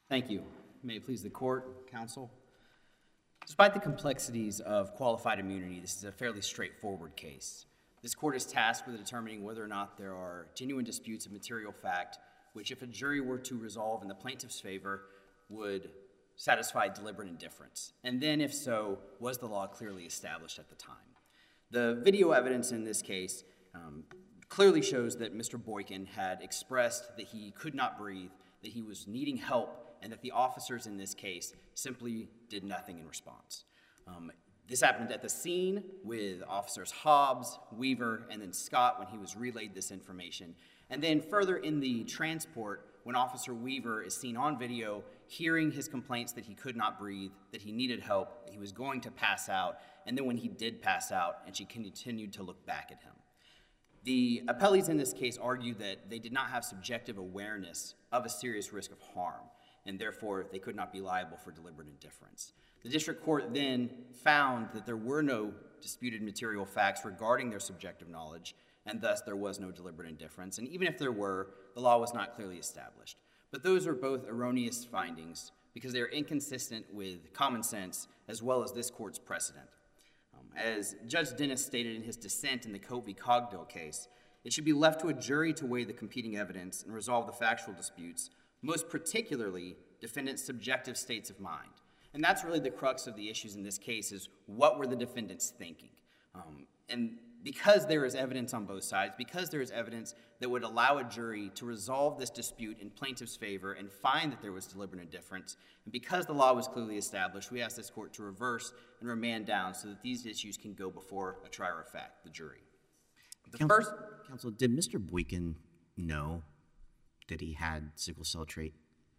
Thank you. May it please the court, counsel. Despite the complexities of qualified immunity, this is a fairly straightforward case. This court is tasked with determining whether or not there are genuine disputes of material fact, which if a jury were to resolve in the plaintiff's favor, would satisfy deliberate indifference. And then, if so, was the law clearly established at the time? The video evidence in this case clearly shows that Mr. Boykin had expressed that he could not breathe, that he was needing help, and that the officers in this case simply did nothing in response. This happened at the scene with Officers Hobbs, Weaver, and then Scott when he was relayed this information. And then further in the transport, when Officer Weaver is seen on video hearing his complaints that he could not breathe, that he needed help, that he was going to pass out, and then when he did pass out and she continued to look back at him. The appellees in this case argue that they did not have subjective awareness of a serious risk of harm, and therefore they could not be liable for deliberate indifference. The district court then found that there were no disputed material facts regarding their subjective knowledge, and thus there was no deliberate indifference. And even if there were, the law was not clearly established. But those are both erroneous findings because they are inconsistent with common sense as well as this court's precedent. As Judge Dennis stated in his dissent in the Cote v. Cogdill case, it should be left to a jury to weigh the competing evidence and resolve the factual disputes, most particularly defendants' subjective states of mind. And that's really the crux of the issues in this case is what were the defendants thinking? And because there is evidence on both sides, because there is evidence that would allow a jury to resolve this dispute in plaintiff's favor and find that there was deliberate indifference, and because the law was clearly established, we ask this court to reverse and remand down so that these issues can go before a trier of fact, the jury. Counsel, did Mr. Boykin know that he had sickle cell trait?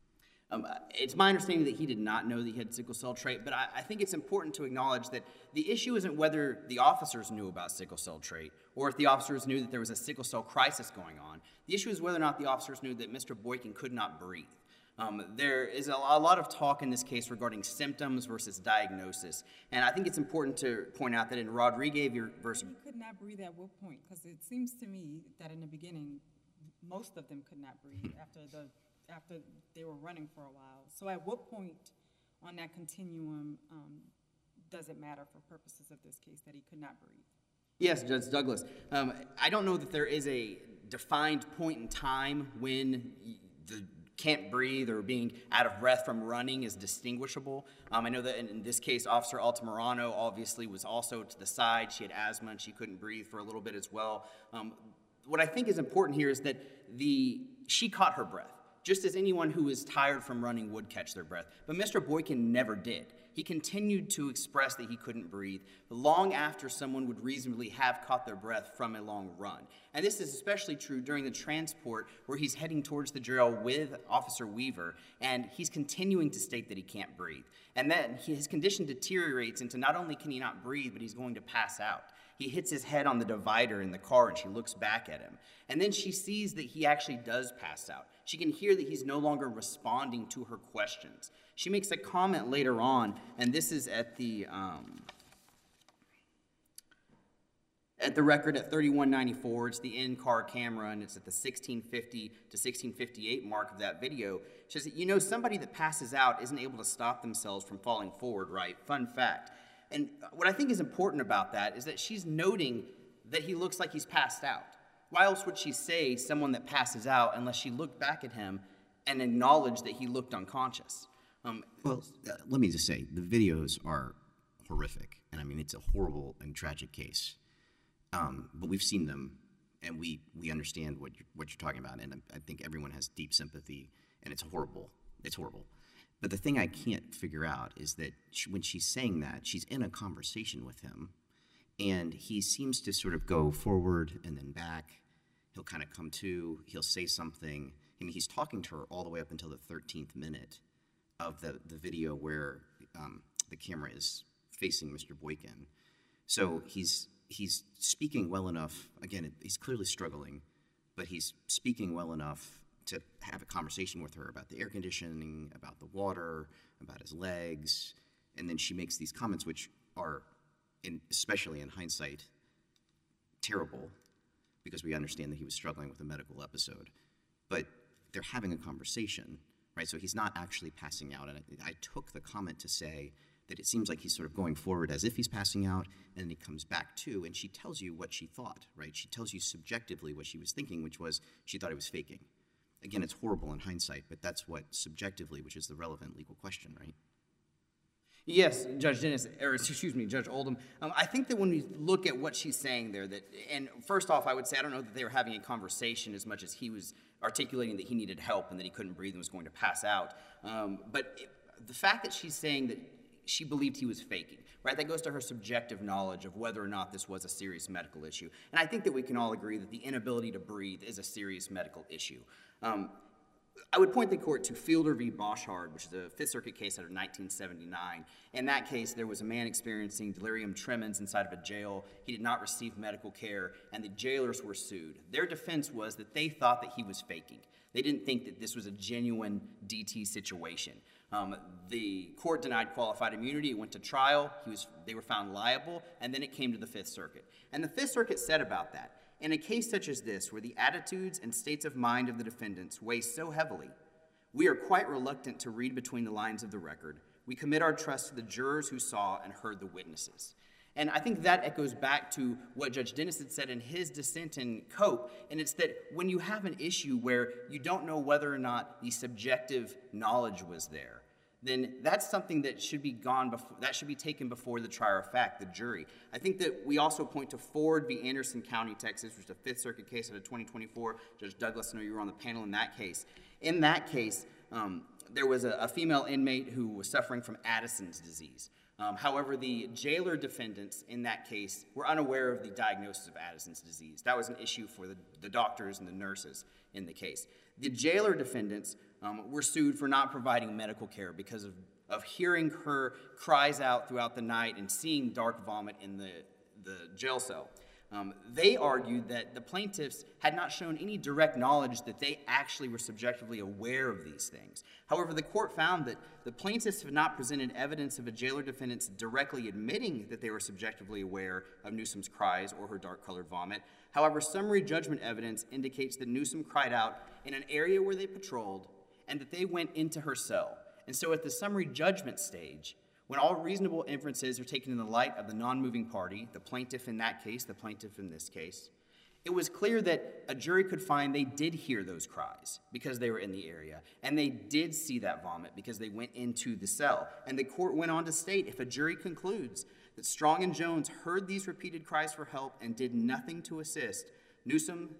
It's my understanding that he did not know that he had sickle cell trait, but I think it's important to acknowledge that the issue isn't whether the officers knew about sickle cell trait or if the officers knew that there was a sickle cell crisis going on. The issue is whether or not the officers knew that Mr. Boykin could not breathe. There is a lot of talk in this case regarding symptoms versus diagnosis, and I think it's important to point out that in Rodriguez versus... He could not breathe at what point? Because it seems to me that in the beginning, most of them could not breathe after they were running for a while. So at what point on that continuum does it matter for purposes of this case that he could not breathe? Yes, Judge Douglas. I don't know that there is a defined point in time when the can't breathe or being out of breath from running is distinguishable. I know that in this case, Officer Altamirano obviously was also to the side. She had asthma and she couldn't breathe for a little bit as well. What I think is important here is that she caught her breath, just as anyone who is tired from running would catch their breath. But Mr. Boykin never did. He continued to express that he couldn't breathe long after someone would reasonably have caught their breath from a long run. And this is especially true during the transport where he's heading towards the jail with Officer Weaver, and he's continuing to state that he can't breathe. And then his condition deteriorates into not only can he not breathe, but he's going to pass out. He hits his head on the divider in the car, and she looks back at him. And then she sees that he actually does pass out. She can hear that he's no longer responding to her questions. She makes a comment later on, and this is at the record at 3194. It's the in-car camera, and it's at the 1650 to 1658 mark of that video. She says, you know, somebody that passes out isn't able to stop themselves from falling forward, right? Fun fact. And what I think is important about that is that she's noting that he looks like he's passed out. Why else would she say someone that passes out unless she looked back at him and acknowledged that he looked unconscious? Let me just say, the videos are horrific. And I mean, it's a horrible and tragic case. But we've seen them, and we understand what you're talking about. And I think everyone has deep sympathy, and it's horrible. It's horrible. But the thing I can't figure out is that when she's saying that, she's in a conversation with him, and he seems to sort of go forward and then back. He'll kind of come to. He'll say something. I mean, he's talking to her all the way up until the 13th minute of the video where the camera is facing Mr. Boykin. So he's speaking well enough. Again, he's clearly struggling, but he's speaking well enough to have a conversation with her about the air conditioning, about the water, about his legs. And then she makes these comments which are, especially in hindsight, terrible because we understand that he was struggling with a medical episode. But they're having a conversation, right? So he's not actually passing out. And I took the comment to say that it seems like he's sort of going forward as if he's passing out, and then he comes back to, and she tells you what she thought, right? She tells you subjectively what she was thinking, which was she thought he was faking. Again, it's horrible in hindsight, but that's what subjectively, which is the relevant legal question, right? Yes, Judge Dennis, or excuse me, Judge Oldham. I think that when we look at what she's saying there, and first off, I would say I don't know that they were having a conversation as much as he was articulating that he needed help and that he couldn't breathe and was going to pass out. The fact that she's saying that she believed he was faking, right? That goes to her subjective knowledge of whether or not this was a serious medical issue. And I think that we can all agree that the inability to breathe is a serious medical issue. I would point the court to Fielder v. Boschard, which is a Fifth Circuit case out of 1979. In that case, there was a man experiencing delirium tremens inside of a jail. He did not receive medical care, and the jailers were sued. Their defense was that they thought that he was faking. They didn't think that this was a genuine DT situation. The court denied qualified immunity. It went to trial. They were found liable, and then it came to the Fifth Circuit. And the Fifth Circuit said about that, in a case such as this, where the attitudes and states of mind of the defendants weigh so heavily, we are quite reluctant to read between the lines of the record. We commit our trust to the jurors who saw and heard the witnesses. And I think that echoes back to what Judge Dennis had said in his dissent in Cope, and it's that when you have an issue where you don't know whether or not the subjective knowledge was there, then that's something that should be taken before the trier of fact, the jury. I think that we also point to Ford v. Anderson County, Texas, which is a Fifth Circuit case out of 2024. Judge Douglas, I know you were on the panel in that case. In that case, there was a female inmate who was suffering from Addison's disease. However, the jailer defendants in that case were unaware of the diagnosis of Addison's disease. That was an issue for the doctors and the nurses in the case. The jailer defendants were sued for not providing medical care because of hearing her cries out throughout the night and seeing dark vomit in the jail cell. They argued that the plaintiffs had not shown any direct knowledge that they actually were subjectively aware of these things. However, the court found that the plaintiffs have not presented evidence of a jailer defendants directly admitting that they were subjectively aware of Newsom's cries or her dark-colored vomit. However, summary judgment evidence indicates that Newsom cried out in an area where they patrolled and that they went into her cell. And so at the summary judgment stage, when all reasonable inferences are taken in the light of the non-moving party, the plaintiff in that case, the plaintiff in this case, it was clear that a jury could find they did hear those cries because they were in the area, and they did see that vomit because they went into the cell. And the court went on to state, if a jury concludes that Strong and Jones heard these repeated cries for help and did nothing to assist Newsom,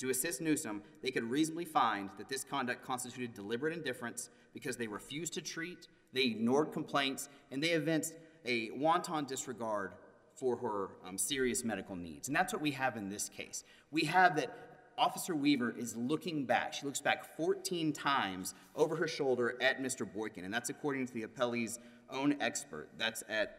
they could reasonably find that this conduct constituted deliberate indifference because they refused to treat, they ignored complaints, and they evinced a wanton disregard for her serious medical needs. And that's what we have in this case. We have that Officer Weaver is looking back. She looks back 14 times over her shoulder at Mr. Boykin, and that's according to the appellee's own expert. That's at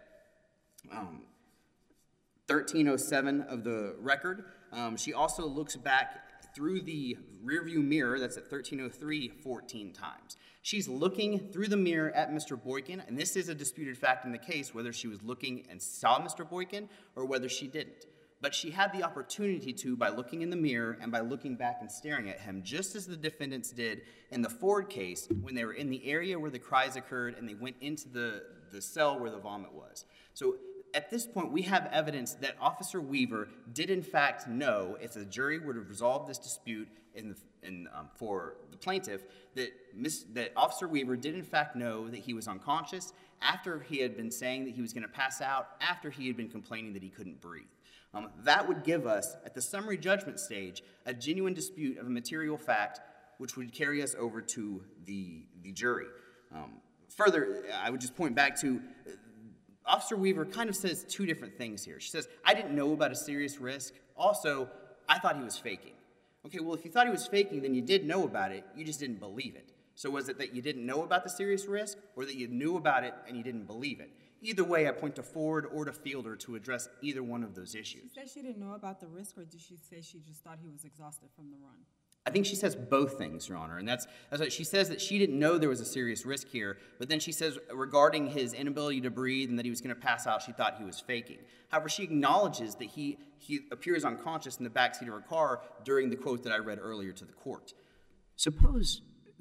1307 of the record. She also looks back through the rearview mirror, that's at 1303, 14 times. She's looking through the mirror at Mr. Boykin, and this is a disputed fact in the case, whether she was looking and saw Mr. Boykin or whether she didn't. But she had the opportunity to by looking in the mirror and by looking back and staring at him, just as the defendants did in the Ford case when they were in the area where the cries occurred and they went into the cell where the vomit was. So at this point, we have evidence that Officer Weaver did in fact know, if the jury were to resolve this dispute for the plaintiff, that Officer Weaver did in fact know that he was unconscious after he had been saying that he was going to pass out, after he had been complaining that he couldn't breathe. That would give us, at the summary judgment stage, a genuine dispute of a material fact which would carry us over to the jury. Further, I would just point back to Officer Weaver kind of says two different things here. She says, I didn't know about a serious risk. Also, I thought he was faking. Okay, well, if you thought he was faking, then you did know about it, you just didn't believe it. So was it that you didn't know about the serious risk, or that you knew about it and you didn't believe it? Either way, I point to Ford or to Fielder to address either one of those issues. She said she didn't know about the risk, or did she say she just thought he was exhausted from the run? I think she says both things, Your Honor, and that's what she says, that she didn't know there was a serious risk here, but then she says regarding his inability to breathe and that he was going to pass out, she thought he was faking. However, she acknowledges that he appears unconscious in the backseat of her car during the quote that I read earlier to the court. Suppose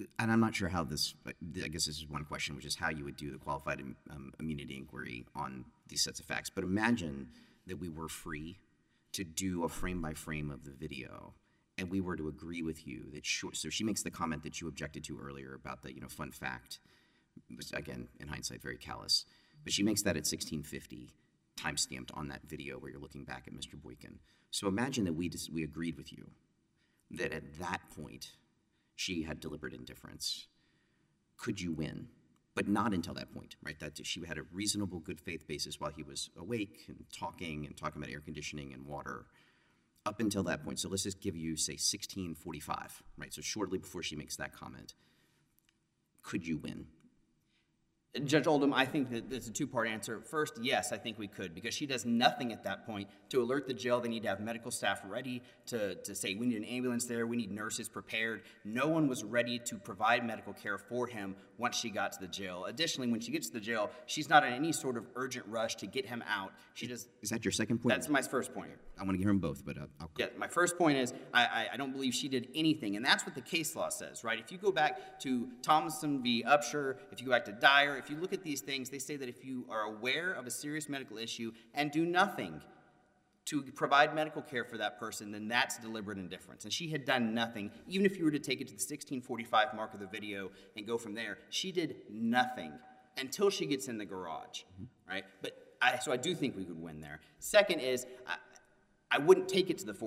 and I'm not sure how this, but I guess this is one question, which is how you would do the qualified immunity inquiry on these sets of facts. But imagine that we were free to do a frame by frame of the video, and we were to agree with you that so she makes the comment that you objected to earlier about the fun fact, was again in hindsight very callous, but she makes that at 1650, time stamped on that video where you're looking back at Mr. Boykin. So imagine that we agreed with you that at that point she had deliberate indifference. Could you win? But not until that point, right? That she had a reasonable good faith basis while he was awake and talking about air conditioning and water up until that point. So let's just give you, say, 1645, right? So shortly before she makes that comment. Could you win? Judge Oldham, I think that it's a two-part answer. First, yes, I think we could, because she does nothing at that point to alert the jail. They need to have medical staff ready to say, we need an ambulance there, we need nurses prepared. No one was ready to provide medical care for him once she got to the jail. Additionally, when she gets to the jail, she's not in any sort of urgent rush to get him out. She just... Is that your second point? That's my first point. I want to hear them both, but I'll... Yeah, my first point is I don't believe she did anything, and that's what the case law says, right? If you go back to Thomason v. Upshur, if you go back to Dyer, if you look at these things, they say that if you are aware of a serious medical issue and do nothing to provide medical care for that person, then that's deliberate indifference. And she had done nothing. Even if you were to take it to the 1645 mark of the video and go from there, she did nothing until she gets in the garage, right? But so I do think we could win there. Second is, I wouldn't take it to the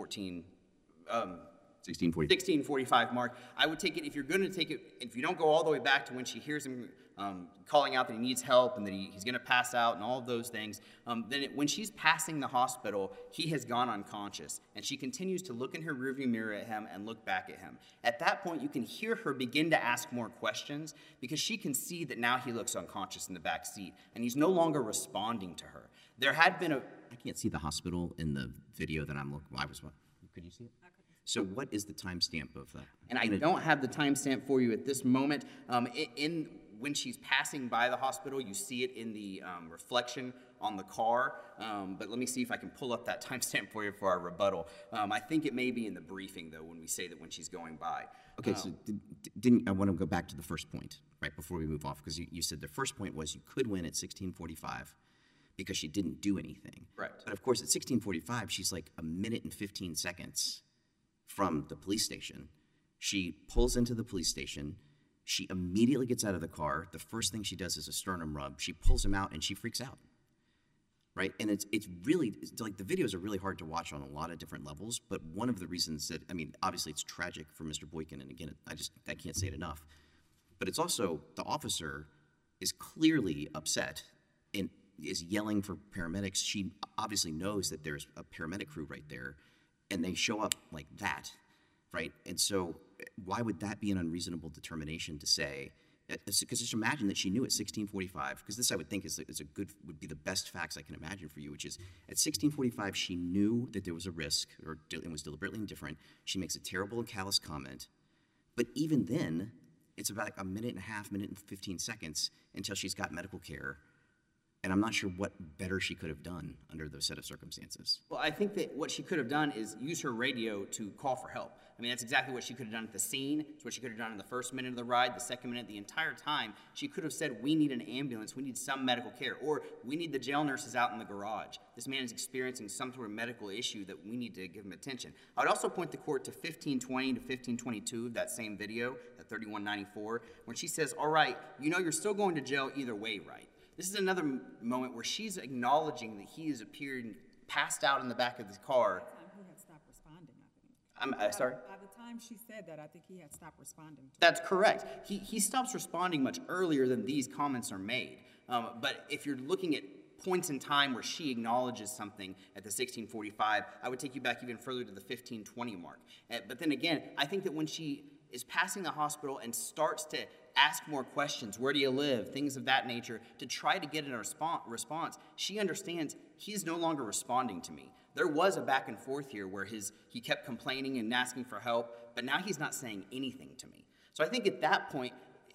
1645 mark. I would take it, if you're going to take it, if you don't go all the way back to when she hears him calling out that he needs help and that he's going to pass out and all of those things, then when she's passing the hospital, he has gone unconscious. And she continues to look in her rearview mirror at him and look back at him. At that point, you can hear her begin to ask more questions because she can see that now he looks unconscious in the back seat and he's no longer responding to her. There had been a... I can't see the hospital in the video that I'm looking... Could you see it? So what is the timestamp of that? And I don't have the timestamp for you at this moment. When she's passing by the hospital, you see it in the reflection on the car. But let me see if I can pull up that timestamp for you for our rebuttal. I think it may be in the briefing, though, when we say that when she's going by. Okay, so I want to go back to the first point, right, before we move off, because you said the first point was you could win at 1645 because she didn't do anything. Right. But, of course, at 1645, she's like a minute and 15 seconds from the police station. She pulls into the police station. She immediately gets out of the car. The first thing she does is a sternum rub. She pulls him out, and she freaks out, right? And it's really, like, the videos are really hard to watch on a lot of different levels, but one of the reasons that, I mean, obviously it's tragic for Mr. Boykin, and again, I can't say it enough, but it's also, the officer is clearly upset and is yelling for paramedics. She obviously knows that there's a paramedic crew right there, and they show up like that, right? And so why would that be an unreasonable determination to say, because just imagine that she knew at 1645, because this I would think would be the best facts I can imagine for you, which is at 1645 she knew that there was a risk and was deliberately indifferent. She makes a terrible and callous comment, but even then, it's about a minute and a half, minute and 15 seconds until she's got medical care. And I'm not sure what better she could have done under those set of circumstances. Well, I think that what she could have done is use her radio to call for help. I mean, that's exactly what she could have done at the scene. It's what she could have done in the first minute of the ride, the second minute, the entire time. She could have said, we need an ambulance, we need some medical care, or we need the jail nurses out in the garage. This man is experiencing some sort of medical issue that we need to give him attention. I would also point the court to 1520 to 1522 of that same video, at 3194, when she says, all right, you know you're still going to jail either way, right? This is another moment where she's acknowledging that he has appeared passed out in the back of the car. By the time he had stopped responding, I think. I'm sorry? By the time she said that, I think he had stopped responding. That's correct. He stops responding much earlier than these comments are made. But if you're looking at points in time where she acknowledges something at the 1645, I would take you back even further to the 1520 mark. But then again, I think that when she is passing the hospital and starts to ask more questions, where do you live, things of that nature, to try to get a response, she understands he's no longer responding to me. There was a back and forth here where he kept complaining and asking for help, but now he's not saying anything to me. So I think at that point,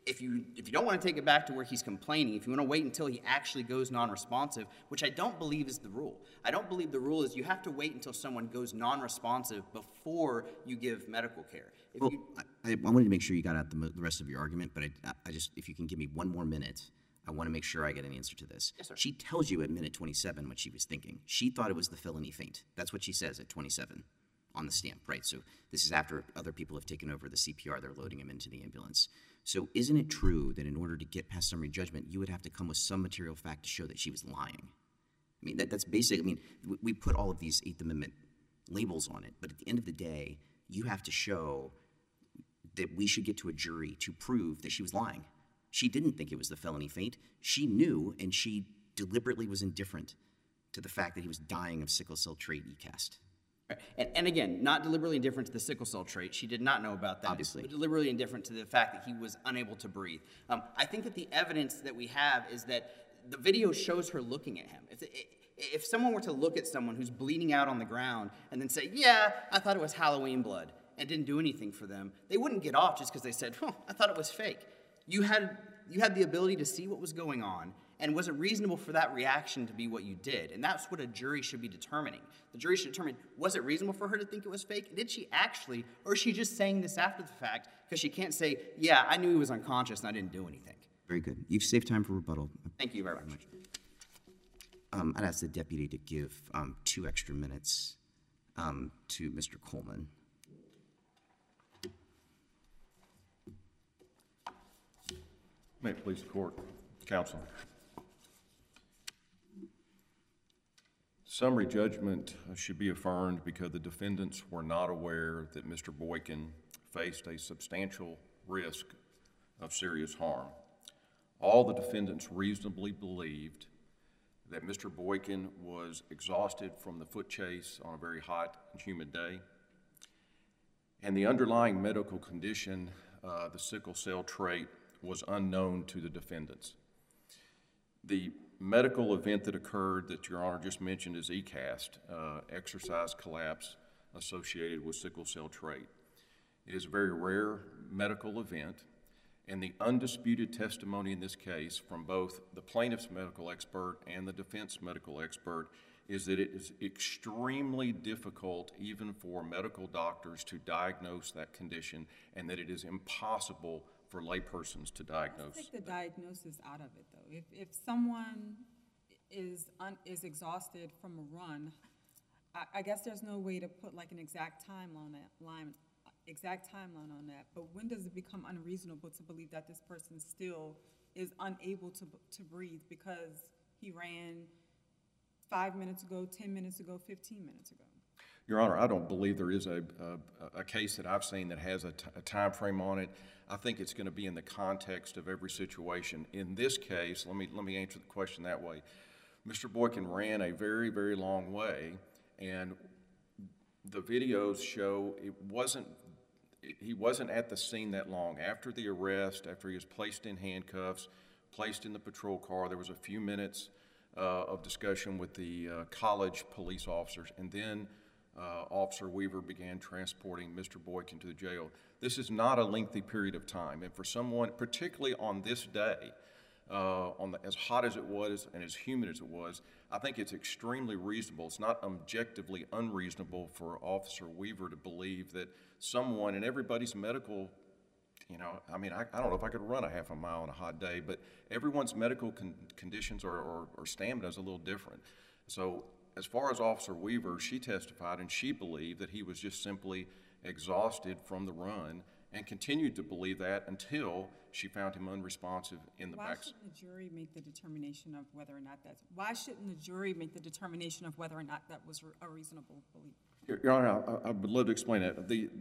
if you don't want to take it back to where he's complaining, if you want to wait until he actually goes non-responsive, which I don't believe is the rule. I don't believe the rule is you have to wait until someone goes non-responsive before you give medical care. Well, I wanted to make sure you got out the rest of your argument, but I just, if you can give me one more minute, I want to make sure I get an answer to this. Yes, sir. She tells you at minute 27 what she was thinking. She thought it was the felony feint. That's what she says at 27 on the stamp, right? So this is after other people have taken over the CPR. They're loading him into the ambulance. So isn't it true that in order to get past summary judgment, you would have to come with some material fact to show that she was lying? I mean, that's basic. I mean, we put all of these Eighth Amendment labels on it, but at the end of the day, you have to show that we should get to a jury to prove that she was lying. She didn't think it was the felony feint. She knew, and she deliberately was indifferent to the fact that he was dying of sickle cell trait ECAST. And again, not deliberately indifferent to the sickle cell trait. She did not know about that. Obviously. But deliberately indifferent to the fact that he was unable to breathe. I think that the evidence that we have is that the video shows her looking at him. If someone were to look at someone who's bleeding out on the ground and then say, yeah, I thought it was Halloween blood, and didn't do anything for them, they wouldn't get off just because they said, I thought it was fake. You had the ability to see what was going on, and was it reasonable for that reaction to be what you did? And that's what a jury should be determining. The jury should determine, was it reasonable for her to think it was fake? Did she actually, or is she just saying this after the fact because she can't say, yeah, I knew he was unconscious and I didn't do anything? Very good. You've saved time for rebuttal. Thank you very much. I'd ask the deputy to give 2 extra minutes to Mr. Coleman. May it please the court, counsel. Summary judgment should be affirmed because the defendants were not aware that Mr. Boykin faced a substantial risk of serious harm. All the defendants reasonably believed that Mr. Boykin was exhausted from the foot chase on a very hot and humid day, and the underlying medical condition, the sickle cell trait, was unknown to the defendants. The medical event that occurred that Your Honor just mentioned is ECAST, exercise collapse associated with sickle cell trait. It is a very rare medical event, and the undisputed testimony in this case from both the plaintiff's medical expert and the defense medical expert is that it is extremely difficult even for medical doctors to diagnose that condition, and that it is impossible for laypersons to diagnose. Let's take the diagnosis out of it, though. If someone is exhausted from a run, I guess there's no way to put like an exact timeline on that. But when does it become unreasonable to believe that this person still is unable to breathe because he ran 5 minutes ago, 10 minutes ago, 15 minutes ago? Your Honor, I don't believe there is a case that I've seen that has a time frame on it. I think it's going to be in the context of every situation. In this case, let me answer the question that way. Mr. Boykin ran a very, very long way, and the videos show he wasn't at the scene that long. After the arrest, after he was placed in handcuffs, placed in the patrol car, there was a few minutes of discussion with the college police officers, and then Officer Weaver began transporting Mr. Boykin to the jail. This is not a lengthy period of time, and for someone, particularly on this day, as hot as it was and as humid as it was, I think it's extremely reasonable. It's not objectively unreasonable for Officer Weaver to believe that someone in everybody's medical, I don't know if I could run a half a mile on a hot day, but everyone's medical conditions or stamina is a little different. So as far as Officer Weaver, she testified and she believed that he was just simply exhausted from the run, and continued to believe that until she found him unresponsive in the back. Why shouldn't the jury make the determination of whether or not that was a reasonable belief? Your Honor, I would love to explain that.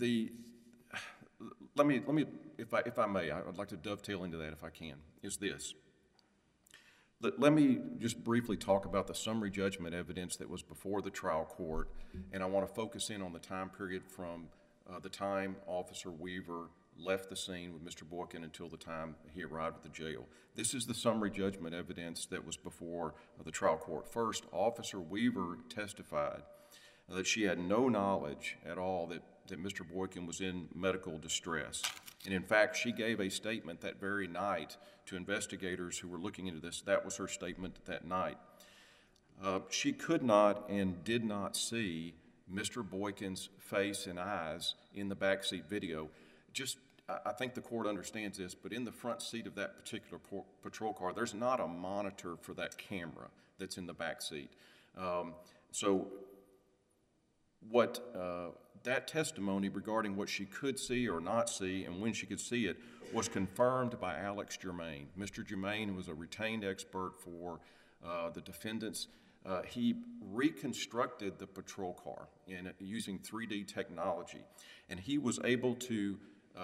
Let me, if I may, I'd like to dovetail into that if I can, is this. Let me just briefly talk about the summary judgment evidence that was before the trial court, and I want to focus in on the time period from the time Officer Weaver left the scene with Mr. Boykin until the time he arrived at the jail. This is the summary judgment evidence that was before the trial court. First, Officer Weaver testified that she had no knowledge at all that Mr. Boykin was in medical distress. And in fact, she gave a statement that very night to investigators who were looking into this. That was her statement that night. She could not and did not see Mr. Boykin's face and eyes in the backseat video. I think the court understands this, but in the front seat of that particular patrol car, there's not a monitor for that camera that's in the back seat. So what that testimony regarding what she could see or not see and when she could see it was confirmed by Alex Germain. Mr. Germain was a retained expert for the defendants. He reconstructed the patrol car using 3D technology, and he was able to,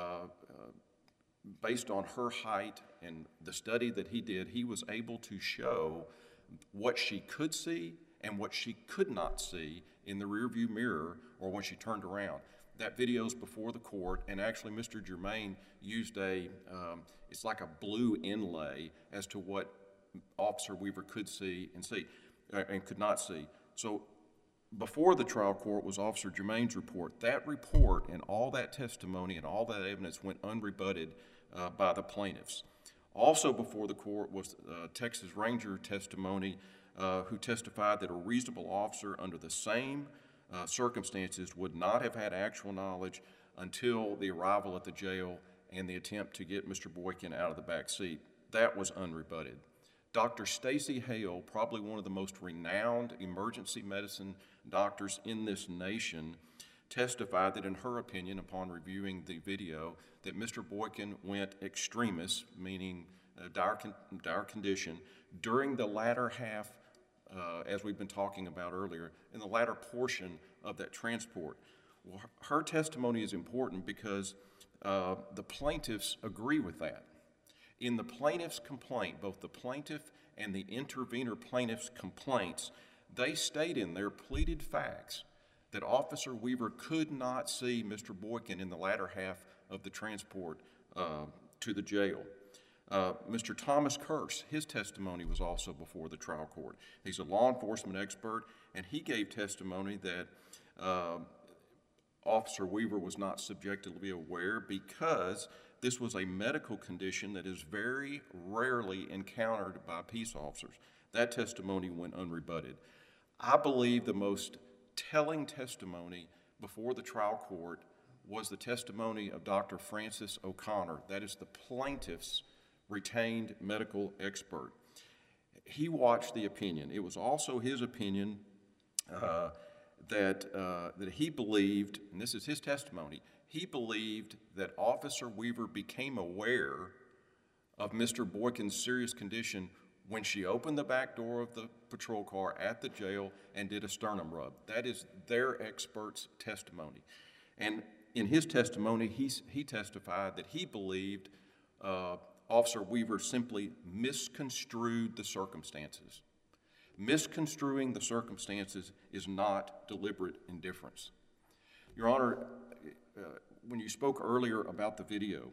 based on her height and the study that he did, he was able to show what she could see and what she could not see in the rearview mirror or when she turned around. That video's before the court, and actually Mr. Germain used it's like a blue inlay as to what Officer Weaver could see and could not see. So before the trial court was Officer Germain's report. That report and all that testimony and all that evidence went unrebutted by the plaintiffs. Also before the court was Texas Ranger testimony who testified that a reasonable officer under the same circumstances would not have had actual knowledge until the arrival at the jail and the attempt to get Mr. Boykin out of the back seat. That was unrebutted. Dr. Stacy Hale, probably one of the most renowned emergency medicine doctors in this nation, testified that in her opinion, upon reviewing the video, that Mr. Boykin went extremis, meaning dire condition, during the latter half, as we've been talking about earlier, in the latter portion of that transport. Well, her testimony is important because the plaintiffs agree with that. In the plaintiff's complaint, both the plaintiff and the intervener plaintiff's complaints, they state in their pleaded facts that Officer Weaver could not see Mr. Boykin in the latter half of the transport to the jail. Mr. Thomas Kearse, his testimony was also before the trial court. He's a law enforcement expert, and he gave testimony that Officer Weaver was not subjectively aware because this was a medical condition that is very rarely encountered by peace officers. That testimony went unrebutted. I believe the most telling testimony before the trial court was the testimony of Dr. Francis O'Connor. That is the plaintiff's retained medical expert. He watched the opinion. It was also his opinion that he believed, and this is his testimony, he believed that Officer Weaver became aware of Mr. Boykin's serious condition when she opened the back door of the patrol car at the jail and did a sternum rub. That is their expert's testimony. And in his testimony, he testified that he believed Officer Weaver simply misconstrued the circumstances. Misconstruing the circumstances is not deliberate indifference. Your Honor, when you spoke earlier about the video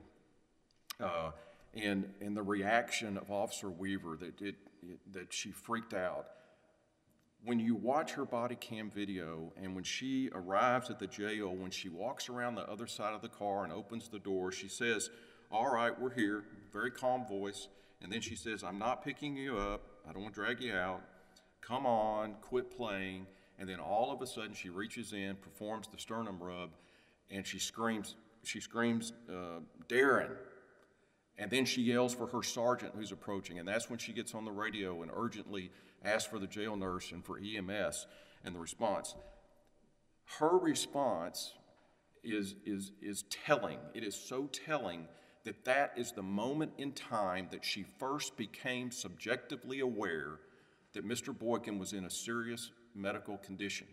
and the reaction of Officer Weaver that she freaked out, when you watch her body cam video and when she arrives at the jail, when she walks around the other side of the car and opens the door, she says, "All right, we're here," very calm voice, and then she says, "I'm not picking you up, I don't want to drag you out, come on, quit playing," and then all of a sudden she reaches in, performs the sternum rub, and she screams, "Darren," and then she yells for her sergeant who's approaching, and that's when she gets on the radio and urgently asks for the jail nurse and for EMS and the response. Her response is telling. It is so telling that is the moment in time that she first became subjectively aware that Mr. Boykin was in a serious medical condition.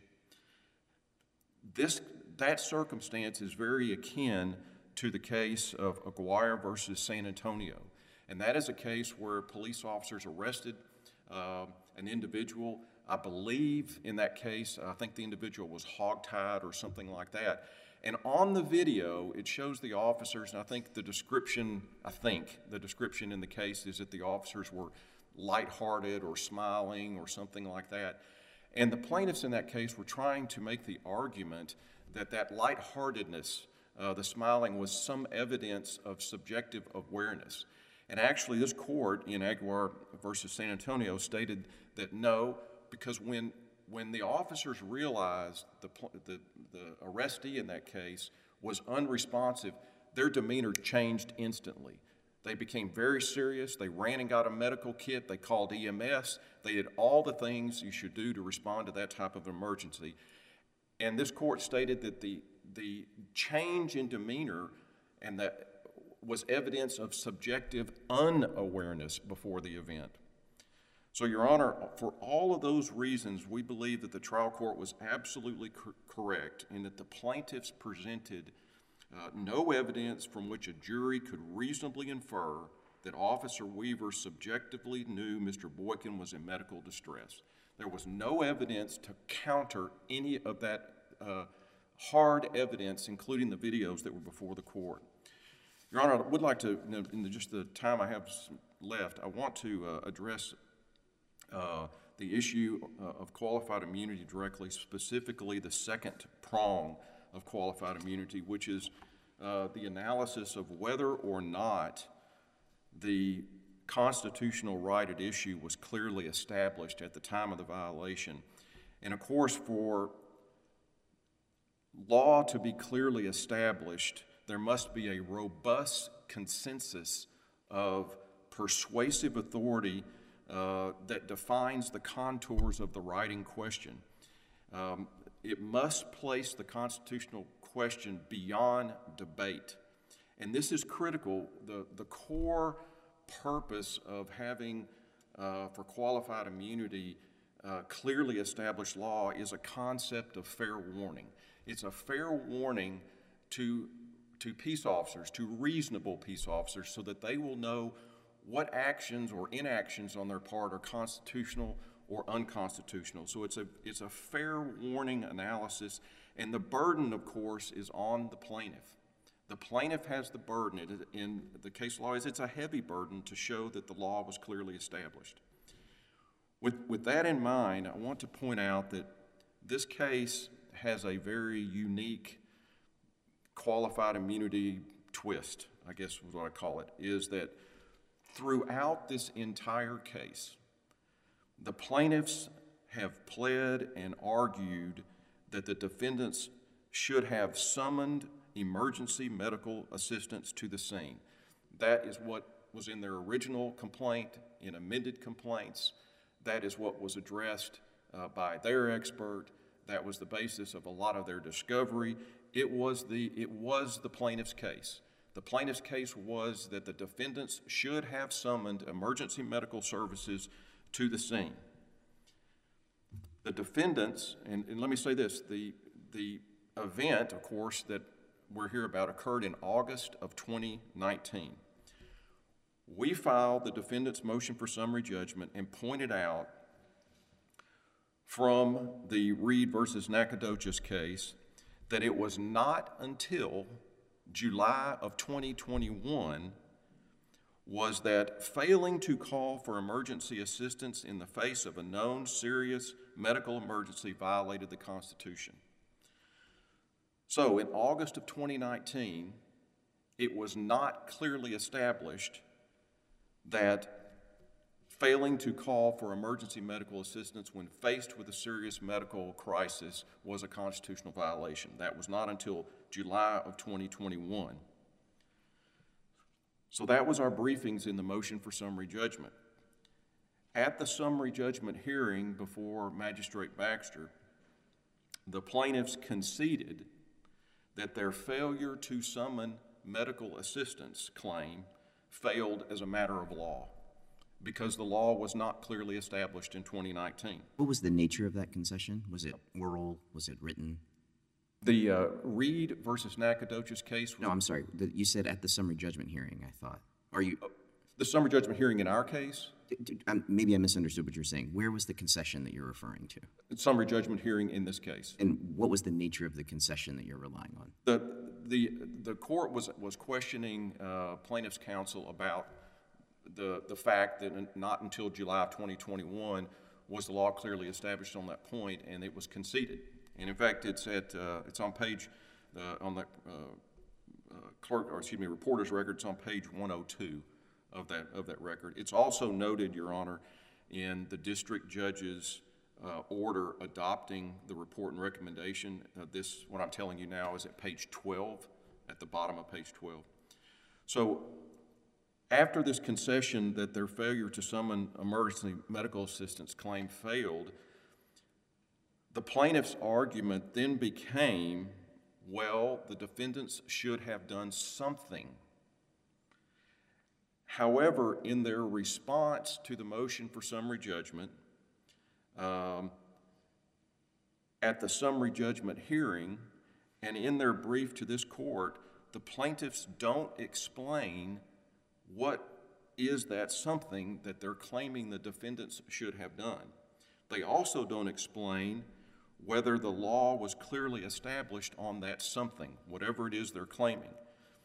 That circumstance is very akin to the case of Aguirre versus San Antonio. And that is a case where police officers arrested an individual. I believe in that case, I think the individual was hogtied or something like that. And on the video, it shows the officers, and I think the description in the case is that the officers were lighthearted or smiling or something like that. And the plaintiffs in that case were trying to make the argument that lightheartedness the smiling was some evidence of subjective awareness. And actually, this court in Aguilar versus San Antonio stated that no, because when the officers realized the arrestee in that case was unresponsive, their demeanor changed instantly. They became very serious. They ran and got a medical kit. They called EMS. They did all the things you should do to respond to that type of emergency. And this court stated that the change in demeanor and that was evidence of subjective unawareness before the event. So, Your Honor, for all of those reasons, we believe that the trial court was absolutely correct in that the plaintiffs presented no evidence from which a jury could reasonably infer that Officer Weaver subjectively knew Mr. Boykin was in medical distress. There was no evidence to counter any of that hard evidence, including the videos that were before the court. Your Honor, I would like to, in just the time I have left, I want to address the issue of qualified immunity directly, specifically the second prong of qualified immunity, which is the analysis of whether or not the constitutional right at issue was clearly established at the time of the violation. And of course, for law to be clearly established, there must be a robust consensus of persuasive authority that defines the contours of the right in question. It must place the constitutional question beyond debate. And this is critical. The core purpose of having, for qualified immunity, clearly established law is a concept of fair warning. It's a fair warning to peace officers, to reasonable peace officers, so that they will know what actions or inactions on their part are constitutional or unconstitutional. So it's a fair warning analysis, and the burden, of course, is on the plaintiff. The plaintiff has the burden. In the case law, it's a heavy burden to show that the law was clearly established. With that in mind, I want to point out that this case has a very unique qualified immunity twist, I guess is what I call it, is that throughout this entire case, the plaintiffs have pled and argued that the defendants should have summoned emergency medical assistance to the scene. That is what was in their original complaint, in amended complaints. That is what was addressed by their expert. That was the basis of a lot of their discovery. It was the plaintiff's case. The plaintiff's case was that the defendants should have summoned emergency medical services to the scene. The defendants, and let me say this, the event, of course, that we're here about occurred in August of 2019. We filed the defendant's motion for summary judgment and pointed out from the Reed versus Nacogdoches case that it was not until July of 2021 was that failing to call for emergency assistance in the face of a known serious medical emergency violated the Constitution. So in August of 2019, it was not clearly established that failing to call for emergency medical assistance when faced with a serious medical crisis was a constitutional violation. That was not until July of 2021. So that was our briefings in the motion for summary judgment. At the summary judgment hearing before Magistrate Baxter, the plaintiffs conceded that their failure to summon medical assistance claim failed as a matter of law because the law was not clearly established in 2019. What was the nature of that concession? Was it oral? Was it written? The Reed versus Nacogdoches case. No, I'm sorry. You said at the summary judgment hearing, I thought. Are you? The summary judgment hearing in our case? Maybe I misunderstood what you're saying. Where was the concession that you're referring to? The summary judgment hearing in this case. And what was the nature of the concession that you're relying on? The court was questioning plaintiff's counsel about the fact that not until July of 2021 was the law clearly established on that point, and it was conceded. And in fact, it's on page on the reporter's record. It's on page 102 of that record. It's also noted, Your Honor, in the district judge's order adopting the report and recommendation. This, what I'm telling you now, is at page 12, at the bottom of page 12. So after this concession that their failure to summon emergency medical assistance claim failed, the plaintiff's argument then became, well, the defendants should have done something. However, in their response to the motion for summary judgment, at the summary judgment hearing, and in their brief to this court, the plaintiffs don't explain what is that something that they're claiming the defendants should have done. They also don't explain whether the law was clearly established on that something, whatever it is they're claiming.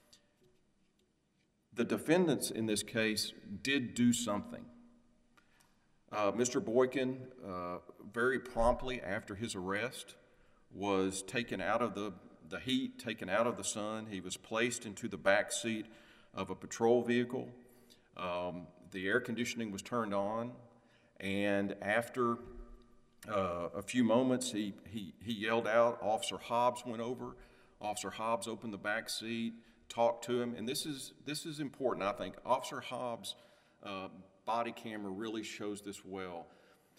The defendants in this case did do something. Mr. Boykin, very promptly after his arrest, was taken out of the heat, taken out of the sun. He was placed into the back seat of a patrol vehicle. The air conditioning was turned on, and after a few moments, he yelled out. Officer Hobbs went over. Officer Hobbs opened the back seat, talked to him, and this is important, I think. Officer Hobbs' body camera really shows this well.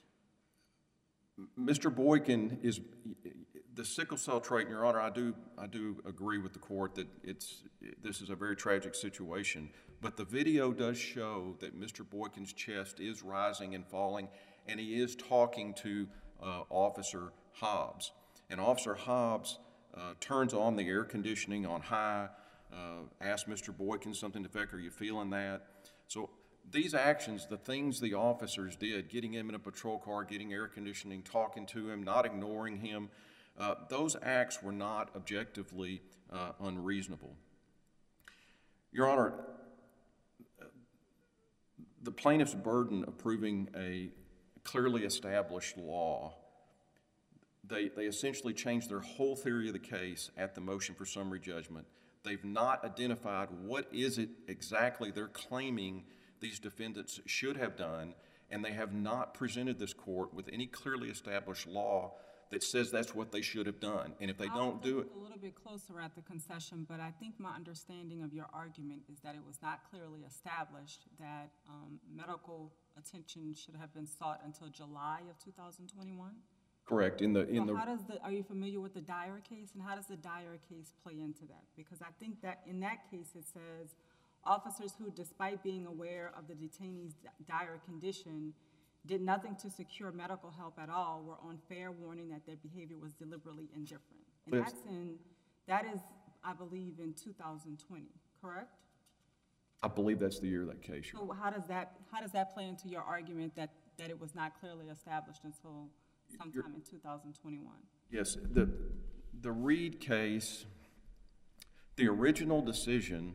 Mr. Boykin is the sickle cell trait, and Your Honor, I do agree with the court that this is a very tragic situation. But the video does show that Mr. Boykin's chest is rising and falling, and he is talking to Officer Hobbs. And Officer Hobbs turns on the air conditioning on high, asks Mr. Boykin something to the effect, "Are you feeling that?" So these actions, the things the officers did, getting him in a patrol car, getting air conditioning, talking to him, not ignoring him, those acts were not objectively unreasonable. Your Honor, the plaintiff's burden of proving a clearly established law, they essentially changed their whole theory of the case at the motion for summary judgment. They've not identified what is it exactly they're claiming these defendants should have done, and they have not presented this court with any clearly established law that says that's what they should have done. And if they don't do it... a little bit closer at the concession, but I think my understanding of your argument is that it was not clearly established that medical attention should have been sought until July of 2021? Correct. Are you familiar with the Dyer case, and how does the Dyer case play into that? Because I think that in that case it says officers who, despite being aware of the detainee's dire condition, did nothing to secure medical help at all, were on fair warning that their behavior was deliberately indifferent. And that is, I believe, in 2020, correct? I believe that's the year of that case. So how does that play into your argument that it was not clearly established until sometime in 2021? Yes, the Reed case, the original decision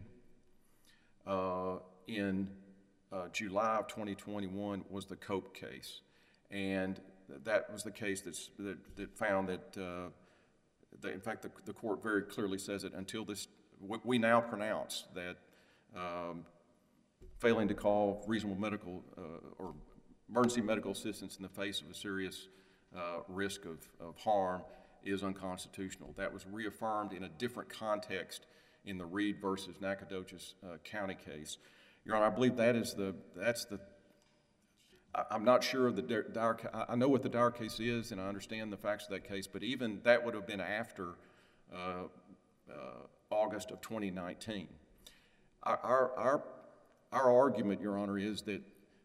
in July of 2021 was the Cope case, and that was the case that found that, in fact, the court very clearly says it, until this, we now pronounce that failing to call reasonable medical or emergency medical assistance in the face of a serious risk of harm is unconstitutional. That was reaffirmed in a different context in the Reed versus Nacogdoches County case. Your Honor, I believe I'm not sure of the Dyer case. I know what the Dyer case is, and I understand the facts of that case, but even that would have been after August of 2019. Our argument, Your Honor, is that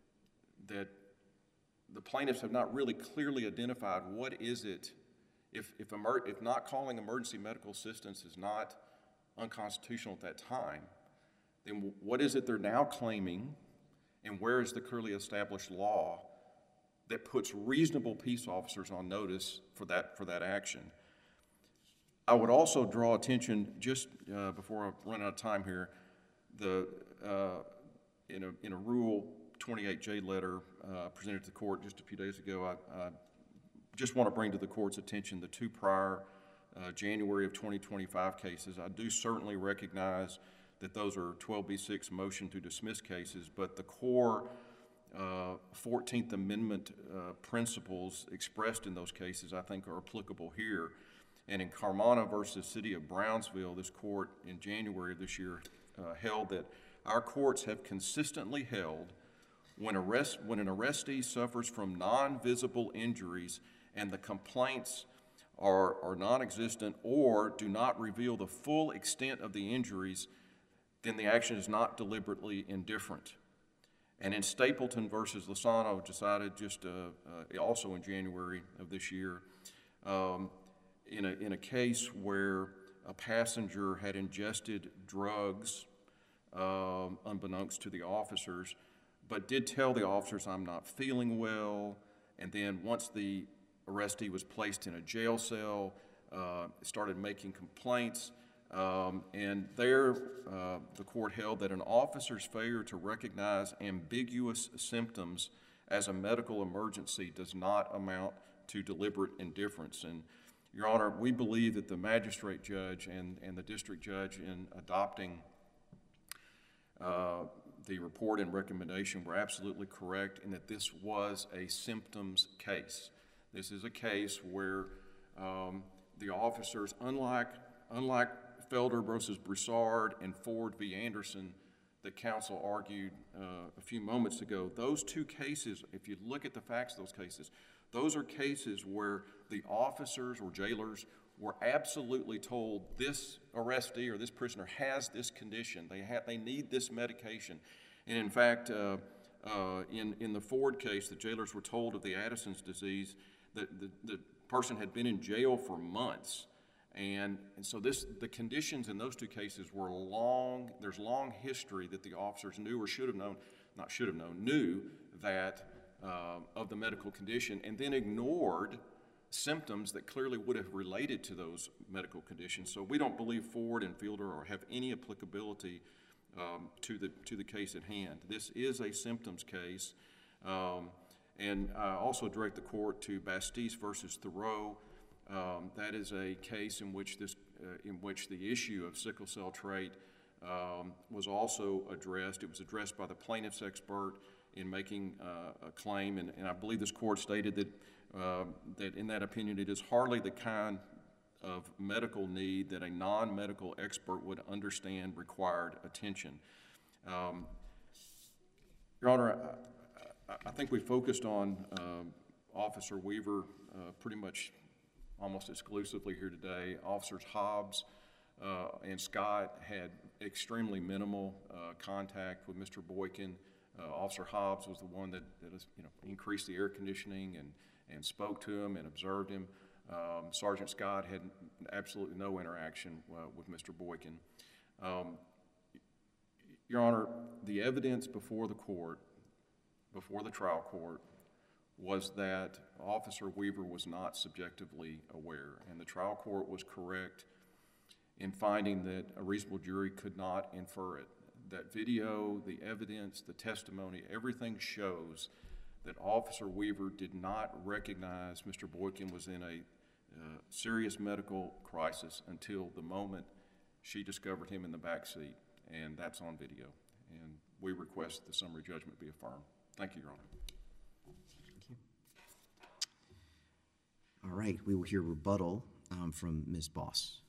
the plaintiffs have not really clearly identified what is it, if not calling emergency medical assistance is not unconstitutional at that time, then what is it they're now claiming, and where is the clearly established law that puts reasonable peace officers on notice for that action? I would also draw attention, just before I run out of time here, in a Rule 28J letter presented to the court just a few days ago, I just want to bring to the court's attention the two prior January of 2025 cases. I do certainly recognize that those are 12B6 motion to dismiss cases, but the core 14th Amendment principles expressed in those cases, I think, are applicable here. And in Carmona versus City of Brownsville, this court in January of this year held that our courts have consistently held when an arrestee suffers from non-visible injuries and the complaints are non-existent or do not reveal the full extent of the injuries, then the action is not deliberately indifferent. And in Stapleton versus Lozano, decided just also in January of this year, in a case where a passenger had ingested drugs unbeknownst to the officers, but did tell the officers, "I'm not feeling well," and then once the arrestee was placed in a jail cell, started making complaints, and there the court held that an officer's failure to recognize ambiguous symptoms as a medical emergency does not amount to deliberate indifference. And Your Honor, we believe that the magistrate judge and the district judge in adopting the report and recommendation were absolutely correct in that this was a symptoms case. This is a case where the officers, unlike Felder versus Broussard and Ford v. Anderson that counsel argued a few moments ago, those two cases, if you look at the facts of those cases, those are cases where the officers or jailers were absolutely told this arrestee or this prisoner has this condition. They need this medication. And in fact, in the Ford case, the jailers were told of the Addison's disease that the person had been in jail for months. And so the conditions in those two cases were long. There's long history that the officers knew or should have known, not should have known, knew that of the medical condition, and then ignored symptoms that clearly would have related to those medical conditions. So we don't believe Ford and Felder or have any applicability to the case at hand. This is a symptoms case, and I also direct the court to Bastiste versus Thoreau. That is a case in which the issue of sickle cell trait was also addressed. It was addressed by the plaintiff's expert in making a claim, and I believe this court stated that in that opinion it is hardly the kind of medical need that a non-medical expert would understand required attention. Your Honor, I think we focused on Officer Weaver pretty much almost exclusively here today. Officers Hobbs and Scott had extremely minimal contact with Mr. Boykin. Officer Hobbs was the one that increased the air conditioning and spoke to him and observed him. Sergeant Scott had absolutely no interaction with Mr. Boykin. Your Honor, the evidence before the court, before the trial court, was that Officer Weaver was not subjectively aware, and the trial court was correct in finding that a reasonable jury could not infer it. That video, the evidence, the testimony, everything shows that Officer Weaver did not recognize Mr. Boykin was in a serious medical crisis until the moment she discovered him in the back seat, and that's on video. And we request the summary judgment be affirmed. Thank you, Your Honor. Thank you. All right, we will hear rebuttal from Ms. Boss.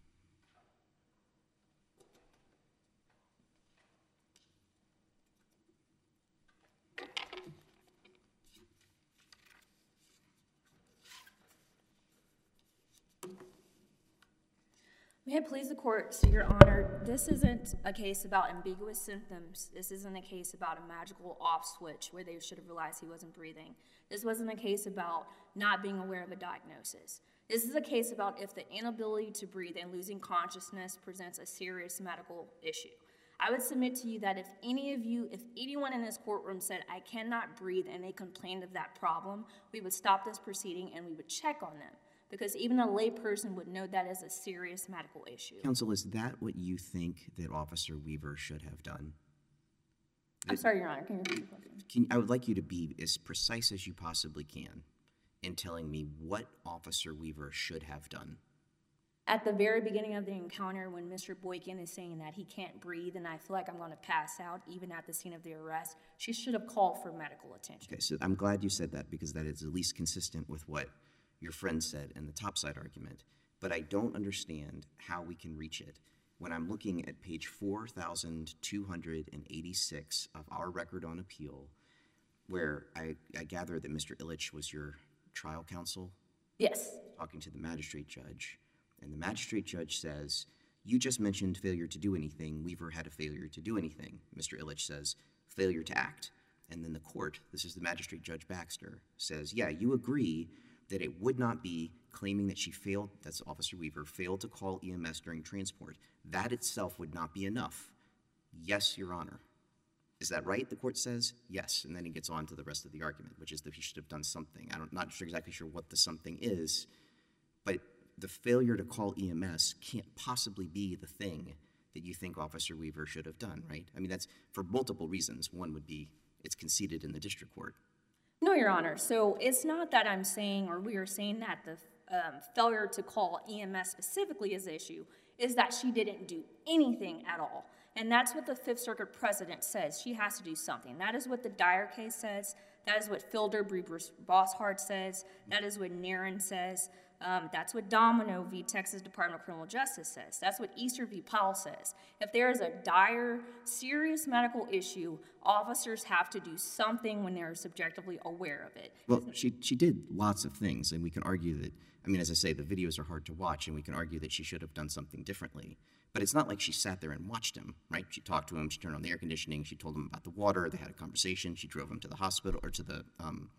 May it please the court, so Your Honor, this isn't a case about ambiguous symptoms. This isn't a case about a magical off switch where they should have realized he wasn't breathing. This wasn't a case about not being aware of a diagnosis. This is a case about if the inability to breathe and losing consciousness presents a serious medical issue. I would submit to you that if anyone in this courtroom said, "I cannot breathe," and they complained of that problem, we would stop this proceeding and we would check on them, because even alayperson would know that as a serious medical issue. Counsel, is that what you think that Officer Weaver should have done? I'm sorry, Your Honor, can you repeat the question? I would like you to be as precise as you possibly can in telling me what Officer Weaver should have done. At the very beginning of the encounter, when Mr. Boykin is saying that he can't breathe and I feel like I'm going to pass out, even at the scene of the arrest, she should have called for medical attention. Okay, so I'm glad you said that because that is at least consistent with what your friend said in the topside argument. But I don't understand how we can reach it when I'm looking at page 4,286 of our record on appeal, where I gather that Mr. Illich was your trial counsel. Yes. Talking to the magistrate judge. And the magistrate judge says, you just mentioned failure to do anything. Weaver had a failure to do anything. Mr. Illich says, failure to act. And then the court, this is the magistrate judge Baxter, says, yeah, you agree that it would not be claiming that she failed, that's Officer Weaver, failed to call EMS during transport. That itself would not be enough. Yes, Your Honor. Is that right? The court says, yes. And then he gets on to the rest of the argument, which is that he should have done something. I'm not exactly sure what the something is, but the failure to call EMS can't possibly be the thing that you think Officer Weaver should have done, right? I mean, that's for multiple reasons. One would be it's conceded in the district court. No, Your Honor. So it's not that I'm saying, or we are saying that the failure to call EMS specifically is the issue, is that she didn't do anything at all. And that's what the Fifth Circuit precedent says. She has to do something. That is what the Dyer case says. That is what Fielder v. Bosshard says. That is what Nairn says. That's what Domino v. Texas Department of Criminal Justice says. That's what Easter v. Powell says. If there is a dire, serious medical issue, officers have to do something when they're subjectively aware of it. Well, she did lots of things, and we can argue that, I mean, as I say, the videos are hard to watch, and we can argue that she should have done something differently. But it's not like she sat there and watched him, right? She talked to him, she turned on the air conditioning, she told him about the water, they had a conversation, she drove him to the hospital, or to the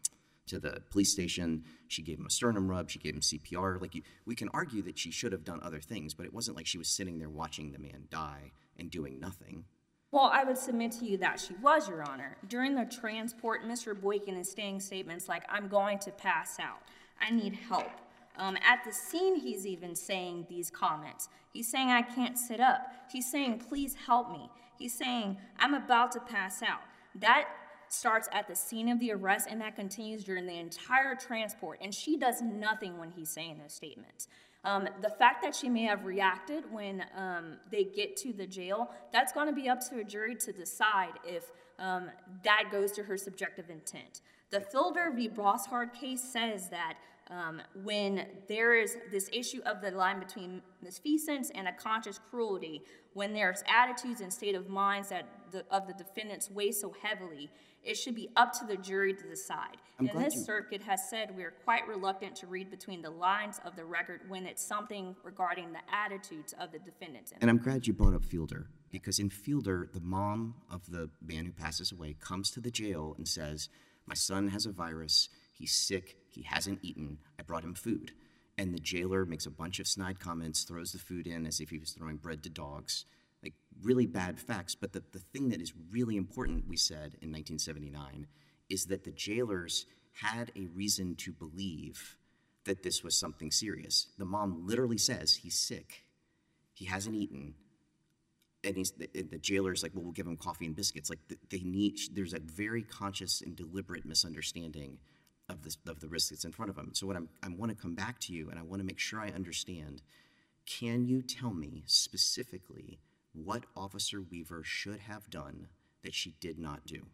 police station, she gave him a sternum rub, she gave him CPR. We can argue that she should have done other things, but it wasn't like she was sitting there watching the man die and doing nothing. Well, I would submit to you that she was, Your Honor. During the transport, Mr. Boykin is saying statements like, I'm going to pass out, I need help. At the scene, he's even saying these comments. He's saying, I can't sit up. He's saying, please help me. He's saying, I'm about to pass out. That starts at the scene of the arrest, and that continues during the entire transport, and she does nothing when he's saying those statements. The fact that she may have reacted when they get to the jail, that's going to be up to a jury to decide if that goes to her subjective intent. The Fielder v. Bosshard case says that when there is this issue of the line between misfeasance and a conscious cruelty, when there's attitudes and state of minds that of the defendants weigh so heavily, it should be up to the jury to decide. And this circuit has said we are quite reluctant to read between the lines of the record when it's something regarding the attitudes of the defendants. And I'm glad you brought up Fielder, because in Fielder, the mom of the man who passes away comes to the jail and says, my son has a virus, he's sick, he hasn't eaten, I brought him food. And the jailer makes a bunch of snide comments, throws the food in as if he was throwing bread to dogs. Like, really bad facts. But the thing that is really important, we said in 1979, is that the jailers had a reason to believe that this was something serious. The mom literally says, he's sick, he hasn't eaten, and the jailer's like, well, we'll give him coffee and biscuits. Like, there's a very conscious and deliberate misunderstanding of the risk that's in front of them. So what I want to come back to you, and I want to make sure I understand, can you tell me specifically what Officer Weaver should have done that she did not do?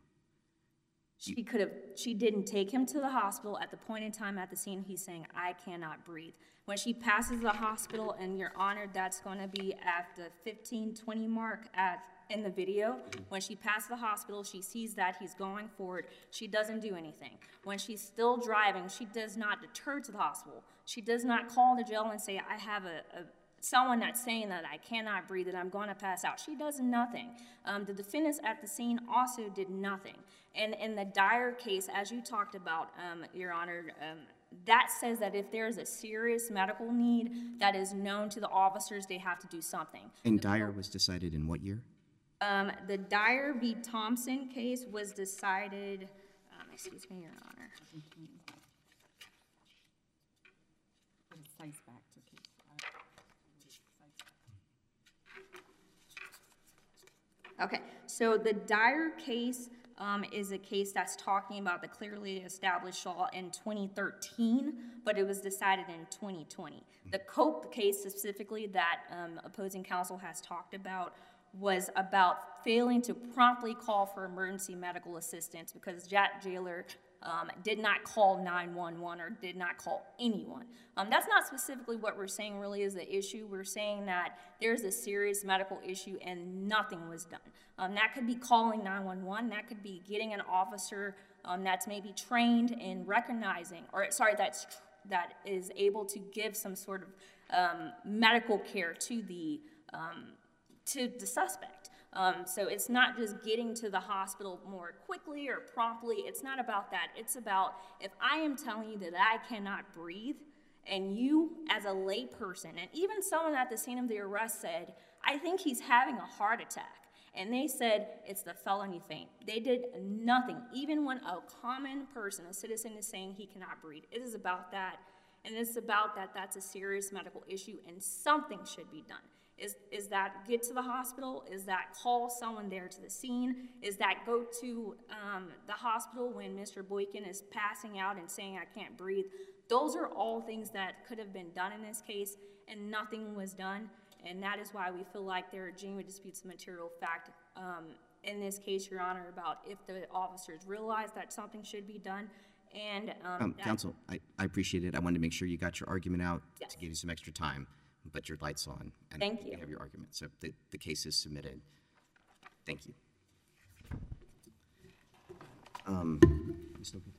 She didn't take him to the hospital. At the point in time at the scene, he's saying, I cannot breathe. When she passes the hospital, and Your Honor, that's going to be at the 15-20 mark in the video. When she passes the hospital, she sees that he's going forward. She doesn't do anything. When she's still driving, she does not deter to the hospital. She does not call the jail and say, I have someone that's saying that I cannot breathe, that I'm going to pass out. She does nothing. The defendants at the scene also did nothing. And in the Dyer case, as you talked about, Your Honor, that says that if there's a serious medical need that is known to the officers, they have to do something. And Dyer was decided in what year? The Dyer v. Thompson case was decided, excuse me, Your Honor. Okay, so the Dyer case is a case that's talking about the clearly established law in 2013, but it was decided in 2020. The Cope case specifically that opposing counsel has talked about was about failing to promptly call for emergency medical assistance because Jack Jailer did not call 911 or did not call anyone. That's not specifically what we're saying really is the issue. We're saying that there's a serious medical issue and nothing was done. That could be calling 911, that could be getting an officer that's maybe trained in recognizing, or sorry, that is able to give some sort of medical care to the suspect. So it's not just getting to the hospital more quickly or promptly. It's not about that. It's about if I am telling you that I cannot breathe, and you as a lay person, and even someone at the scene of the arrest said, I think he's having a heart attack. And they said it's the felony faint. They did nothing. Even when a common person, a citizen, is saying he cannot breathe, it is about that. And it's about that that's a serious medical issue and something should be done. Is that get to the hospital? Is that call someone there to the scene? Is that go to the hospital when Mr. Boykin is passing out and saying, I can't breathe? Those are all things that could have been done in this case, and nothing was done. And that is why we feel like there are genuine disputes of material fact in this case, Your Honor, about if the officers realize that something should be done. And Counsel, I appreciate it. I wanted to make sure you got your argument out Yes. to give you some extra time, but your light's on. And Thank you. You have your argument. So the case is submitted. Thank you. You still good?